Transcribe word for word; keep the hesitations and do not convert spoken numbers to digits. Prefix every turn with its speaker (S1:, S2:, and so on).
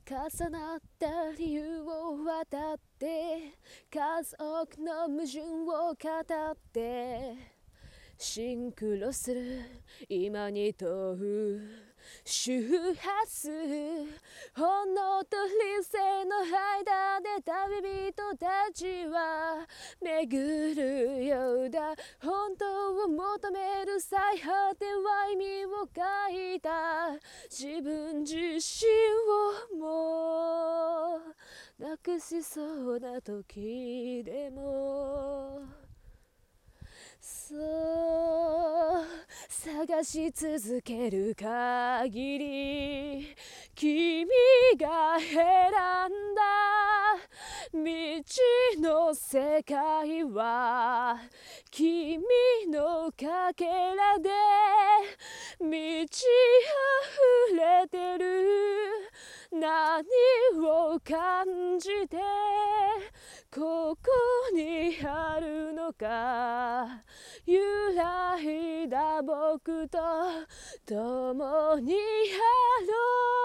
S1: 重なった理由を渡って家族の矛盾を語ってシンクロする今に問う周波数本能と理性の間で旅人たちは巡るようだ本当を求める最果ては意味を書いた自分自身をもなくしそうな時でもそう探し続ける限り君が選んだ未知の世界は君のかけらで満ち溢れてる何を感じてここにあるのか揺らいだ僕と共にあろう